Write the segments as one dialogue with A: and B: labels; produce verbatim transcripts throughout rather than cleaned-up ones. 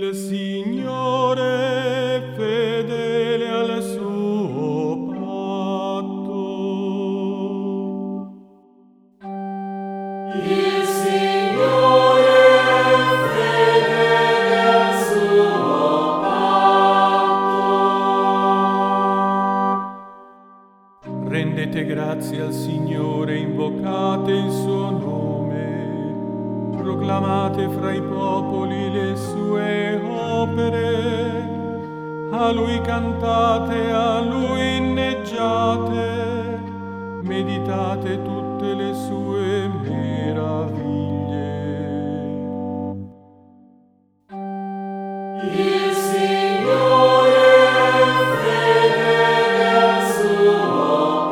A: Il Signore è fedele al suo patto.
B: Il Signore è fedele al suo patto.
A: Rendete grazie al Signore, invocate il suo nome, proclamate fra i popoli le sue opere, a Lui cantate, a Lui inneggiate, meditate tutte le sue meraviglie.
B: Il Signore è fedele al suo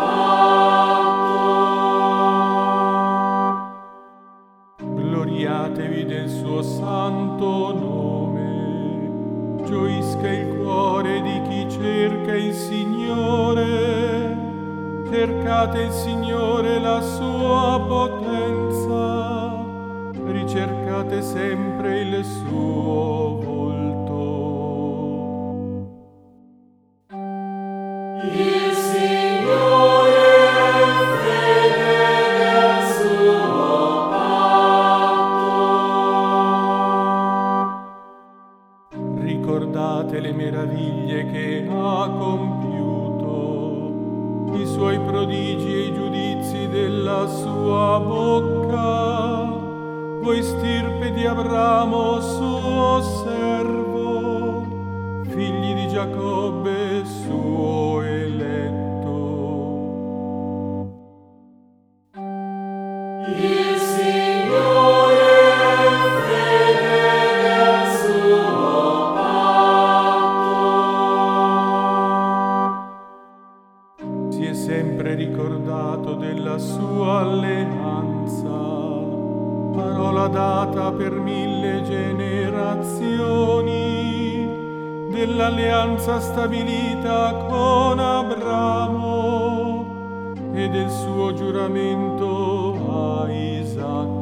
B: patto.
A: Gloriatevi del suo santo nome, gioisca il cuore di chi cerca il Signore, cercate il Signore, la sua potenza, ricercate sempre il suo volto.
B: Il Signore è fedele al suo patto.
A: Ricordate le meraviglie che ha compiuto, i suoi prodigi e i giudizi della sua bocca. Voi stirpe di Abramo, suo servo, figli di Giacobbe, suo eletto.
B: Il Signore è fedele al suo patto.
A: Si è sempre ricordato della sua alleanza, parola data per mille generazioni, dell'alleanza stabilita con Abramo e del suo giuramento a Isacco.